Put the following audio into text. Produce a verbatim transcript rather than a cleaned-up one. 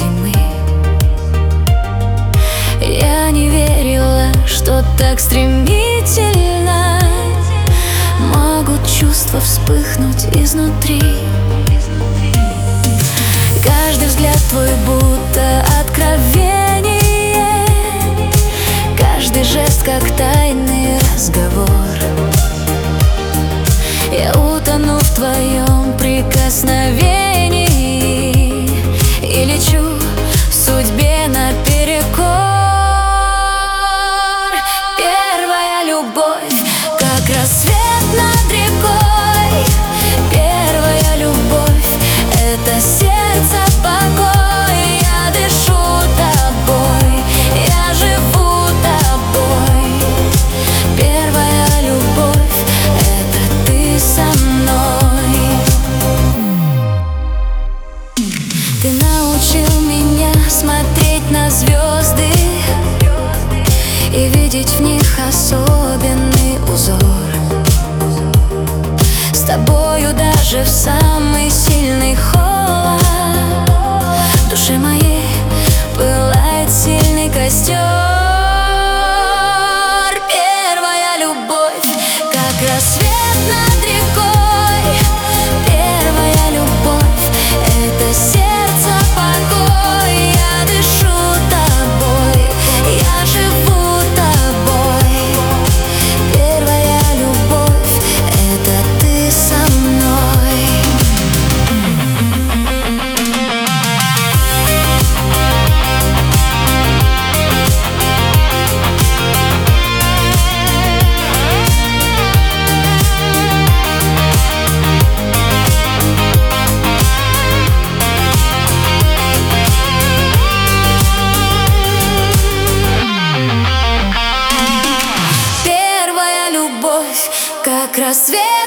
зимы. Я не верила, что так стремительно могут чувства вспыхнуть изнутри. Каждый взгляд твой будто откровение, каждый жест как тайный разговор. Я утону в твоем прикосновении и лечу судьбе наперекор. Первая любовь, как рассвет над рекой. Первая любовь — это сердце покой. Я дышу тобой, я живу тобой. Первая любовь — это ты со мной. Ты научил меня смотреть на звезды и видеть в них особенный узор. С тобою даже в самый сильный холод в душе моей пылает сильный костер. Первая любовь, как рассвет над рекой. Первая любовь — это сердце покой. Я дышу тобой, я живу тобой. Первая любовь — это ты со мной. Как рассвет